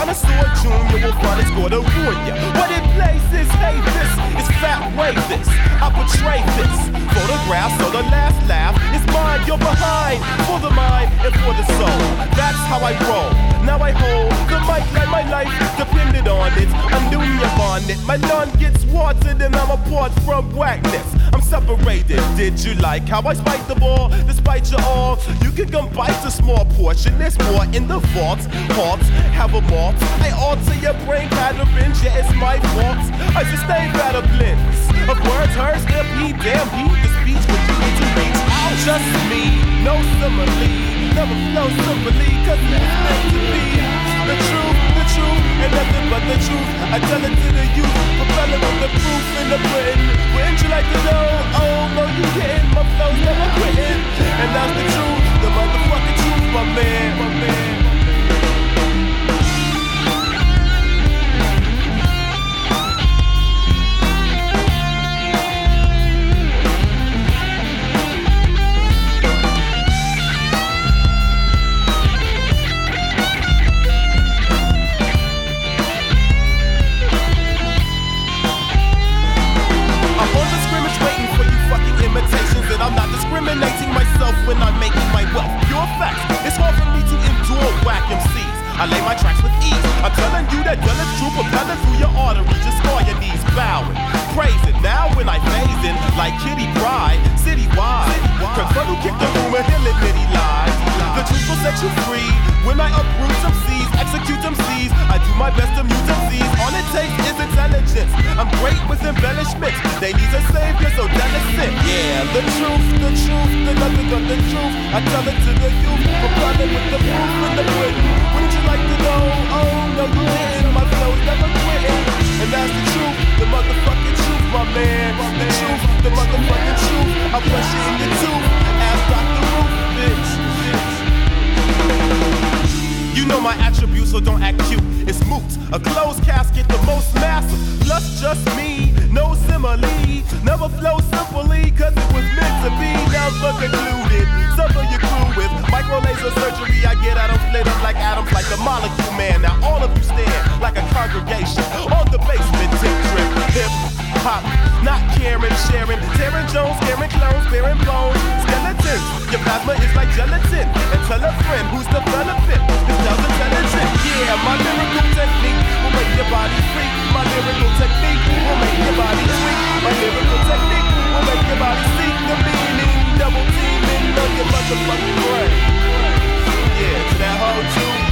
connoisseur junior will find it's gonna ruin ya. What it places, hey, this is fat way this. I portray this. Photographs so the last laugh is mine, you're behind. For the mind and for the soul. That's how I roll. Now I hold the mic like my life depended on it. I'm doing your bonnet. My lawn gets watered and I'm apart from whackness. I'm separated. Did you like how I spike the ball? Despite you all, you can come bite a small portion. There's more in the vault. Hearts have a malt. I alter your brain patterns. Yeah, it's my fault. I sustain better blends of words, hers, MP, damn beat the speech when you need to reach out. Just me, no simile. Never flow simply, cause it's meant to be. The truth, and nothing but the truth. I tell it to the youth, propelling with the proof in the pudding. Wouldn't you like to know? Oh, no, you didn't. My flow's never quitting. And that's the truth, the motherfucking truth, my man, my man. And I'm not discriminating myself when I'm making my wealth. Pure facts, it's hard for me to endure whack MCs. I lay my tracks with ease. I'm telling you that done is true, propelling through your arteries. Just score your knees, bowing, praising. Now when I phasing, like Kitty Pryde, citywide. Confront who kick the room and he'll admit he lies. The truth will set you free. When I uproot some C's, execute them C's. I do my best to mute them C's. All it takes is intelligence. I'm great with embellishments. They need a savior, so delicate. Yeah, the truth, the nothing but the truth. I tell it to the youth, propelling with the proof in the pudding. Wouldn't you like to know? Oh, no, you didn't. My flow's never quitting. And that's the truth, the motherfucking truth, my man. The truth, the motherfucking truth. I brush it in your tooth. Ask Dr. Roof, bitch. You know my attributes, so don't act cute. It's moot, a closed casket, the most massive. Plus just me, no simile. Never flow simply, cause it was meant to be. Never concluded, suffer your crew with micro laser surgery. I get atoms split up like atoms, like the molecule man. Now all of you stand like a congregation on the basement tip trip. Hip hop, not caring, sharing. Tearing Jones, scaring clones, bearing bones. Skeletons, your plasma is like gelatin. And tell a friend who's developing. Intelligent. Yeah, my lyrical technique will make your body freak. My lyrical technique will make your body tweak. My lyrical technique will make your body seek the meaning. Double teaming on your motherfucking brain. Yeah, to that whole tune.